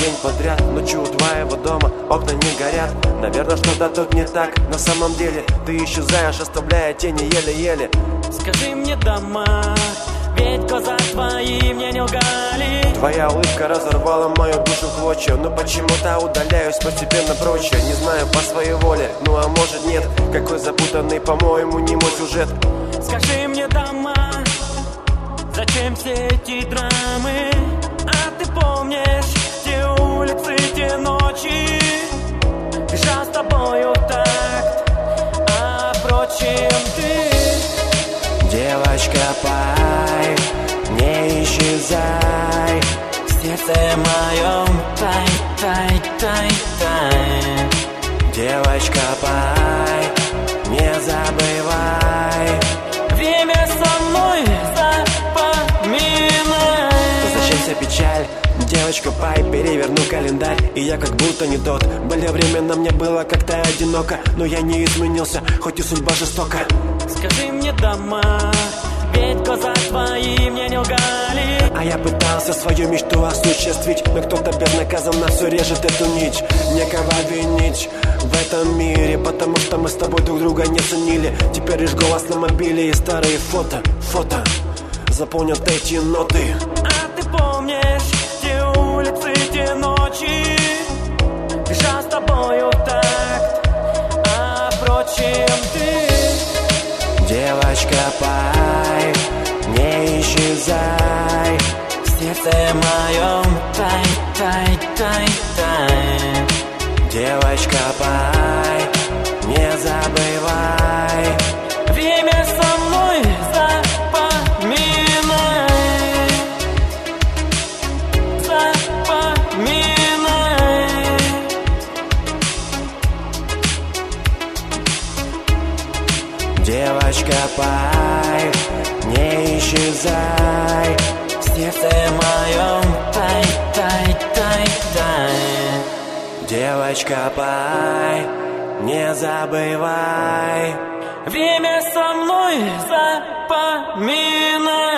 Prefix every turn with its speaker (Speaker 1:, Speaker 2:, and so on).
Speaker 1: день подряд ночью у твоего дома окна не горят. Наверное, что-то тут не так. На самом деле ты исчезаешь, оставляя тени еле-еле.
Speaker 2: Скажи мне, дома, ведь глаза твои мне не лгали.
Speaker 1: Твоя улыбка разорвала мою душу в клочья, но почему-то удаляюсь постепенно прочее. Не знаю, по своей воле, ну а может нет. Какой запутанный, по-моему, не мой сюжет.
Speaker 2: Скажи мне, дома, зачем все эти драмы? А ты помнишь те улицы, те ночи? Бежал с тобою в такт, а впрочем ты,
Speaker 1: девочка, пай, не исчезай
Speaker 2: в сердце моем тай, тай, тай, тай.
Speaker 1: девочка, пай, не забывай.
Speaker 2: Время со мной запоминай.
Speaker 1: Зачем вся печаль? Девочка, пай, переверну календарь. И я как будто не тот. Были времена, мне было как-то одиноко, но я не изменился, хоть и судьба жестока.
Speaker 2: Скажи мне, дома, ведь глаза твои мне не лгали.
Speaker 1: А я пытался свою мечту осуществить, но кто-то безнаказанно все режет эту нить. Некого винить в этом мире, потому что мы с тобой друг друга не ценили. Теперь лишь голос на мобиле и старые фото. Заполнят эти ноты.
Speaker 2: А ты помнишь те улицы, те ночи? Бежал с тобою в такт, а впрочем ты,
Speaker 1: девочка, пай, не исчезай
Speaker 2: в сердце моем тай, тай, тай, тай.
Speaker 1: девочка, пай, не забывай.
Speaker 2: Время со мной запоминай, запоминай.
Speaker 1: Девочка, пай, не исчезай
Speaker 2: В сердце моем тай, тай, тай, тай.
Speaker 1: девочка, пай, не забывай.
Speaker 2: Время со мной запоминай.